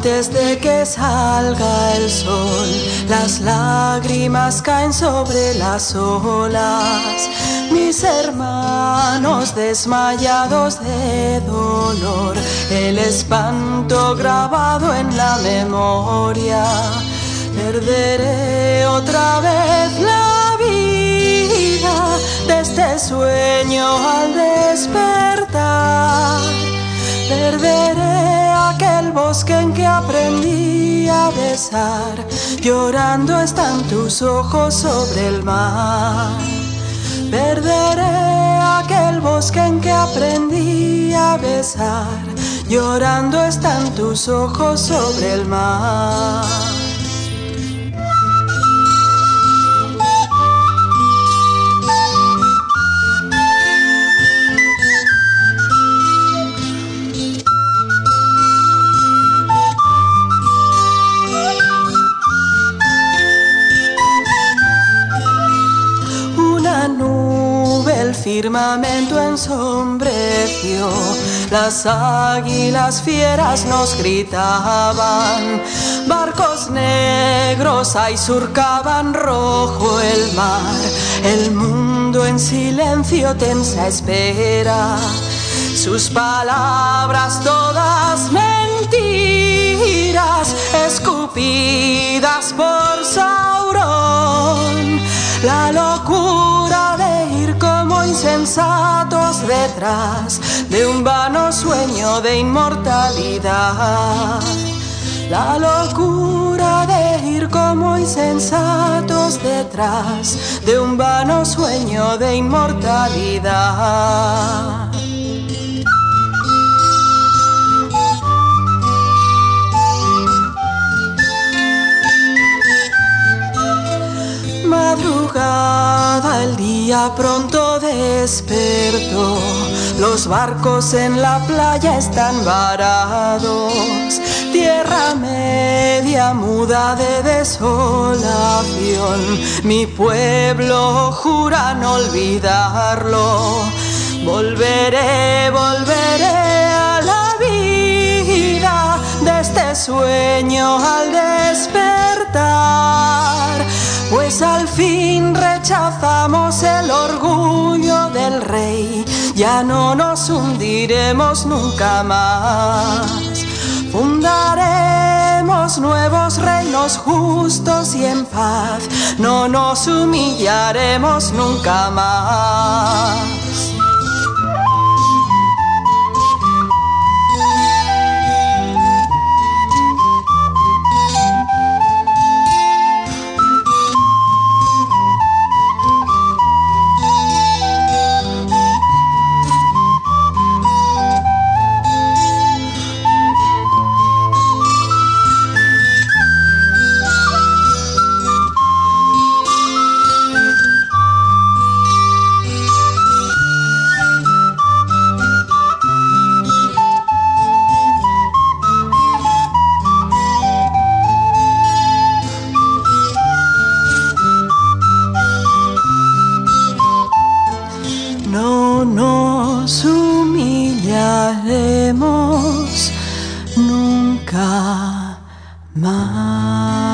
Antes de que salga el sol, las lágrimas caen sobre las olas. Mis hermanos desmayados de dolor, el espanto grabado en la memoria. Perderé otra vez la vida de este sueño al despertar. Perderé aquel bosque en que aprendí a besar. Llorando están tus ojos sobre el mar. Perderé aquel bosque en que aprendí a besar. Llorando están tus ojos sobre el mar. Firmamento ensombreció, las águilas fieras nos gritaban, barcos negros ahí surcaban rojo el mar, el mundo en silencio tensa espera, sus palabras todas mentiras, escupidas por Sauron, la locura de ir como insensatos detrás de un vano sueño de inmortalidad. La locura de ir como insensatos detrás de un vano sueño de inmortalidad. Madrugada, el día pronto despertó, los barcos en la playa están varados, tierra media muda de desolación, mi pueblo jura no olvidarlo, volveré, volveré a la vida de este sueño al despertar. Pues al fin rechazamos el orgullo del rey, ya no nos hundiremos nunca más. Fundaremos nuevos reinos justos y en paz, no nos humillaremos nunca más. No nos humillaremos nunca más.